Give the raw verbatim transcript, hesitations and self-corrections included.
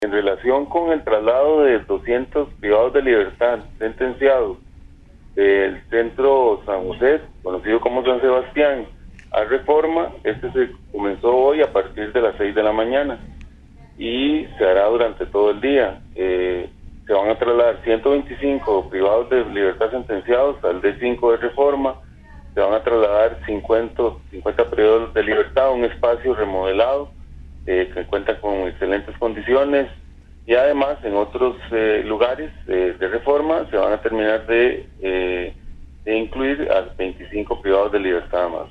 En relación con el traslado de doscientos privados de libertad sentenciados del centro San José, conocido como San Sebastián, a Reforma, este se comenzó hoy a partir de las seis de la mañana y se hará durante todo el día. Eh, se van a trasladar ciento veinticinco privados de libertad sentenciados al D cinco de Reforma, se van a trasladar cincuenta, cincuenta privados de libertad a un espacio remodelado eh, que cuenta con excelentes condiciones, y además en otros eh, lugares eh, de Reforma se van a terminar de, eh, de incluir a veinticinco privados de libertad más.